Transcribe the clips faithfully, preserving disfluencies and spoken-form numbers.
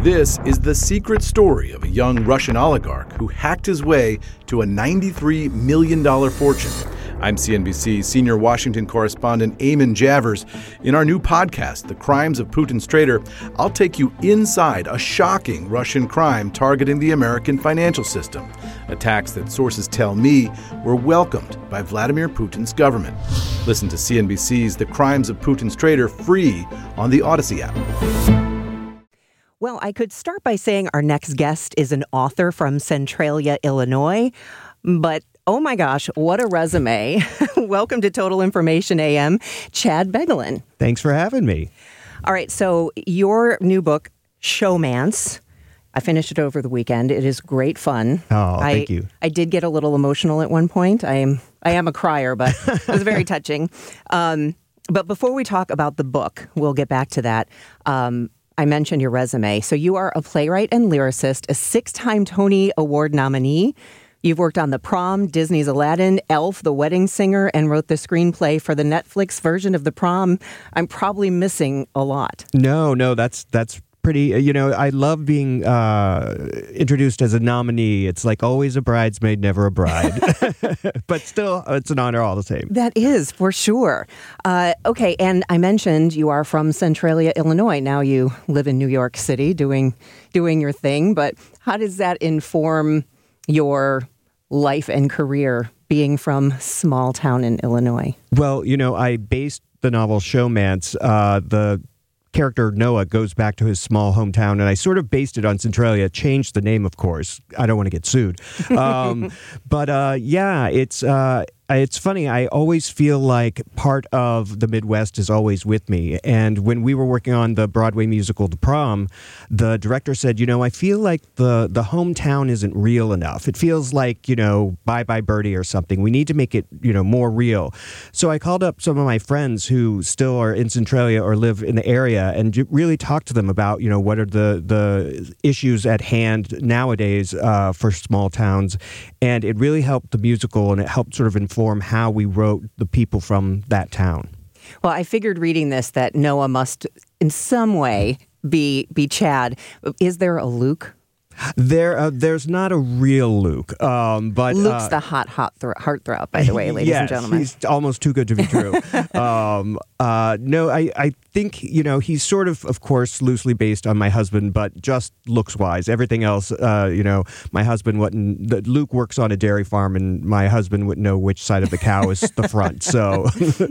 This is the secret story of a young Russian oligarch who hacked his way to a ninety-three million dollars fortune. I'm C N B C senior Washington correspondent Eamon Javers. In our new podcast, The Crimes of Putin's Traitor, I'll take you inside a shocking Russian crime targeting the American financial system. Attacks that sources tell me were welcomed by Vladimir Putin's government. Listen to C N B C's The Crimes of Putin's Traitor free on the Odyssey app. Well, I could start by saying our next guest is an author from Centralia, Illinois, but oh my gosh, what a resume. Welcome to Total Information A M, Chad Begelin. Thanks for having me. All right, so your new book, Showmance, I finished it over the weekend. It is great fun. Oh, I, thank you. I did get a little emotional at one point. I am I am a crier, but it was very touching. Um, but before we talk about the book, we'll get back to that. Um, I mentioned your resume. So you are a playwright and lyricist, a six-time Tony Award nominee. You've worked on The Prom, Disney's Aladdin, Elf, The Wedding Singer, and wrote the screenplay for the Netflix version of The Prom. I'm probably missing a lot. No, no, that's that's pretty, you know, I love being uh, introduced as a nominee. It's like always a bridesmaid, never a bride. But still, it's an honor all the same. That is, for sure. Uh, okay, and I mentioned you are from Centralia, Illinois. Now you live in New York City doing doing your thing, but how does that inform your life and career being from small town in Illinois? Well, you know, I based the novel Showmance, uh, the character Noah goes back to his small hometown, and I sort of based it on Centralia, changed the name, of course. I don't want to get sued. Um, but uh, yeah, it's uh, it's funny. I always feel like part of the Midwest is always with me. And when we were working on the Broadway musical The Prom, the director said, you know, I feel like the, the hometown isn't real enough. It feels like, you know, Bye Bye Birdie or something. We need to make it, you know, more real. So I called up some of my friends who still are in Centralia or live in the area and really talked to them about, you know, what are the, the issues at hand nowadays uh, for small towns. And it really helped the musical, and it helped sort of inform how we wrote the people from that town. Well, I figured reading this that Noah must in some way be be Chad. Is there a Luke? There, uh, there's not a real Luke, um, but Luke's uh, the hot, hot thro- heartthrob, by the way, ladies yes, and gentlemen. He's almost too good to be true. um, uh, no, I, I think, you know, he's sort of, of course, loosely based on my husband, but just looks-wise. Everything else, uh, you know, my husband wouldn't. The, Luke works on a dairy farm, and my husband wouldn't know which side of the cow is the front. So,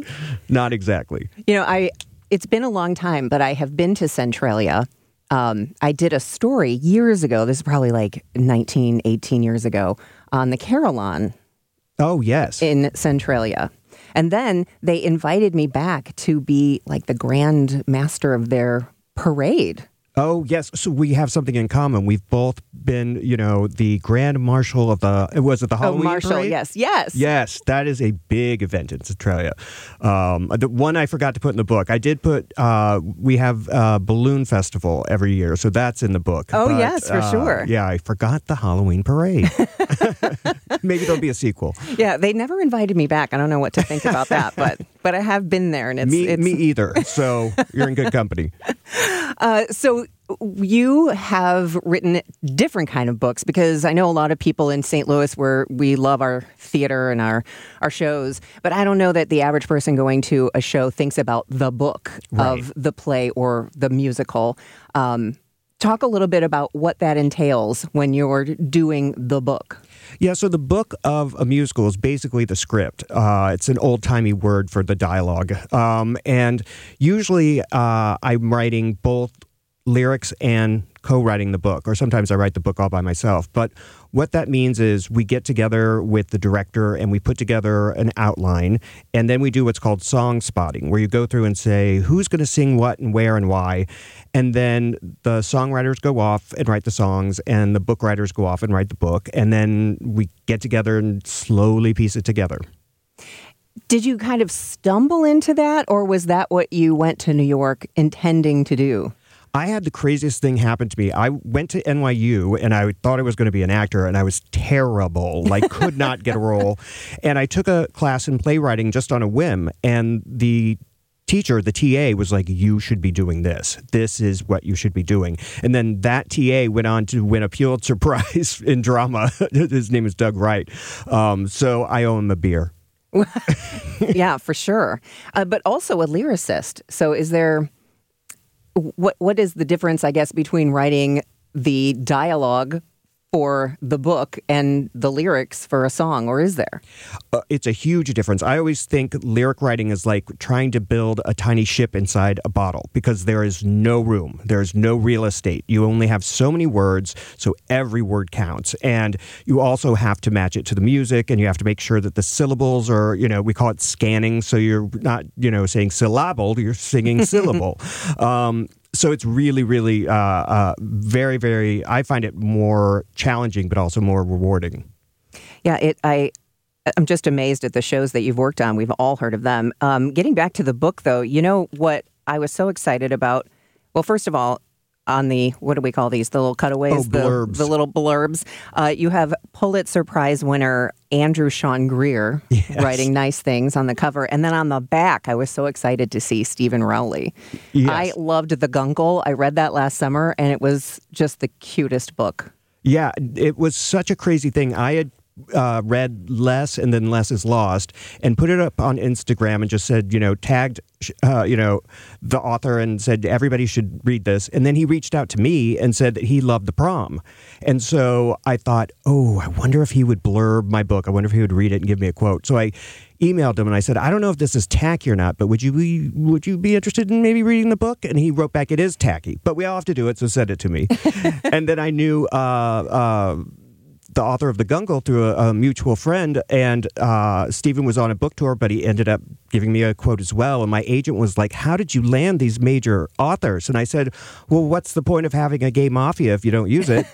not exactly. You know, I. It's been a long time, but I have been to Centralia. Um, I did a story years ago, this is probably like nineteen, eighteen years ago, on the Carillon. Oh, yes. In Centralia. And then they invited me back to be like the grand master of their parade. Oh, yes. So we have something in common. We've both been, you know, the grand marshal of the, was it the Halloween Oh, marshal, parade? yes, yes. Yes, that is a big event in Centralia. Um, the one I forgot to put in the book, I did put, uh, we have a balloon festival every year, so that's in the book. Oh, but, yes, for uh, sure. Yeah, I forgot the Halloween parade. Maybe there'll be a sequel. Yeah, they never invited me back. I don't know what to think about that, but but I have been there, and it's me, it's... me either. So you're in good company. Uh, so you have written different kind of books, because I know a lot of people in Saint Louis where we love our theater and our, our shows, but I don't know that the average person going to a show thinks about the book right. of the play or the musical. Um, talk a little bit about what that entails when you're doing the book. Yeah, so the book of a musical is basically the script. Uh, it's an old-timey word for the dialogue. Um, and usually uh, I'm writing both lyrics and co-writing the book, or sometimes I write the book all by myself. But what that means is we get together with the director and we put together an outline, and then we do what's called song spotting, where you go through and say who's going to sing what and where and why, and then the songwriters go off and write the songs, and the book writers go off and write the book, and then we get together and slowly piece it together. Did you kind of stumble into that, or was that what you went to New York intending to do? I had the craziest thing happen to me. I went to N Y U and I thought I was going to be an actor, and I was terrible, like could not get a role. And I took a class in playwriting just on a whim, and the teacher, the T A, was like, you should be doing this. This is what you should be doing. And then that T A went on to win a Pulitzer Prize in drama. His name is Doug Wright. Um, so I owe him a beer. Yeah, for sure. Uh, but also a lyricist. So is there, what what is the difference, I guess, between writing the dialogue for the book and the lyrics for a song, or is there? Uh, it's a huge difference. I always think lyric writing is like trying to build a tiny ship inside a bottle because there is no room. There's no real estate. You only have so many words, so every word counts. And you also have to match it to the music, and you have to make sure that the syllables are, you know, we call it scanning, so you're not, you know, saying syllable, you're singing syllable. Um, So it's really, really uh, uh, very, very, I find it more challenging, but also more rewarding. Yeah, it. I, I'm just amazed at the shows that you've worked on. We've all heard of them. Um, getting back to the book, though, you know what I was so excited about? Well, first of all, on the, what do we call these? The little cutaways? Oh, blurbs. The, the little blurbs. Uh, you have Pulitzer Prize winner Andrew Sean Greer yes. writing nice things on the cover. And then on the back, I was so excited to see Stephen Rowley. Yes. I loved The Guncle. I read that last summer, and it was just the cutest book. Yeah, it was such a crazy thing. I had uh, read Less and then Less is Lost and put it up on Instagram and just said, you know, tagged, uh, you know, the author and said everybody should read this. And then he reached out to me and said that he loved The Prom. And so I thought, oh, I wonder if he would blurb my book. I wonder if he would read it and give me a quote. So I emailed him and I said, I don't know if this is tacky or not, but would you be, would you be interested in maybe reading the book? And he wrote back, it is tacky, but we all have to do it, so send it to me. And then I knew uh, uh, the author of The Guncle through a, a mutual friend, and uh, Stephen was on a book tour, but he ended up giving me a quote as well. And my agent was like, how did you land these major authors? And I said, well, what's the point of having a gay mafia if you don't use it?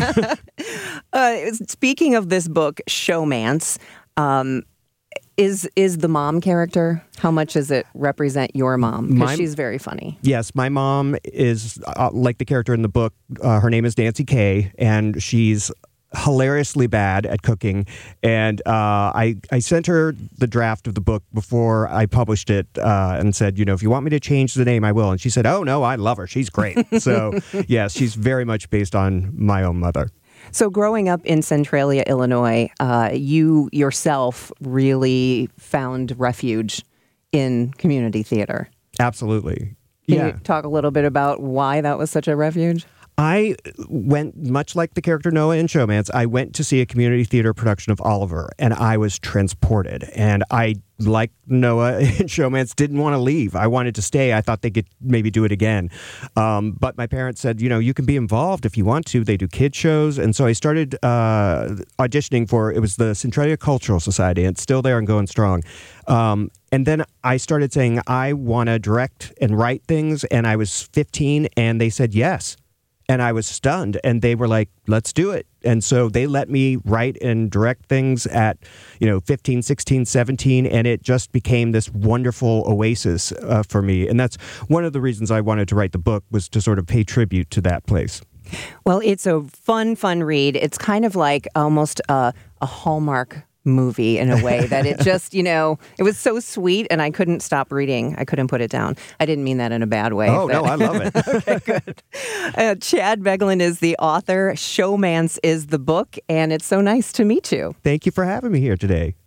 uh, speaking of this book, Showmance, um, Is is the mom character, how much does it represent your mom? Because she's very funny. Yes, my mom is uh, like the character in the book. Uh, her name is Nancy Kay, and she's hilariously bad at cooking. And uh, I, I sent her the draft of the book before I published it uh, and said, you know, if you want me to change the name, I will. And she said, oh, no, I love her. She's great. So, yes, she's very much based on my own mother. So growing up in Centralia, Illinois, uh, you yourself really found refuge in community theater. Absolutely. Can yeah. you talk a little bit about why that was such a refuge? I went, much like the character Noah in Showmance, I went to see a community theater production of Oliver, and I was transported. And I, like Noah in Showmance, didn't want to leave. I wanted to stay. I thought they could maybe do it again. Um, but my parents said, you know, you can be involved if you want to. They do kid shows. And so I started uh, auditioning for, it was the Centralia Cultural Society, and it's still there and going strong. Um, and then I started saying, I want to direct and write things. And I was fifteen, and they said yes. And I was stunned, and they were like, let's do it. And so they let me write and direct things at, you know, fifteen, sixteen, seventeen, and it just became this wonderful oasis uh, for me. And that's one of the reasons I wanted to write the book, was to sort of pay tribute to that place. Well, it's a fun, fun read. It's kind of like almost a, a Hallmark movie in a way that it just, you know, it was so sweet, and I couldn't stop reading. I couldn't put it down. I didn't mean that in a bad way. Oh, but... no, I love it. Okay, good. Uh, Chad Beglin is the author. Showmance is the book, and it's so nice to meet you. Thank you for having me here today.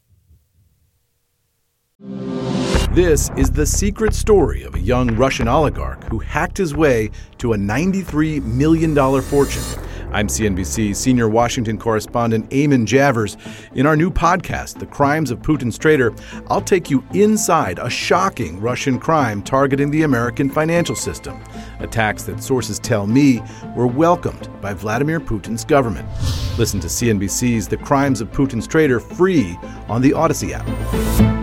This is the secret story of a young Russian oligarch who hacked his way to a ninety-three million dollars fortune. I'm C N B C senior Washington correspondent Eamon Javers. In our new podcast, The Crimes of Putin's Traitor, I'll take you inside a shocking Russian crime targeting the American financial system. Attacks that sources tell me were welcomed by Vladimir Putin's government. Listen to C N B C's The Crimes of Putin's Traitor free on the Odyssey app.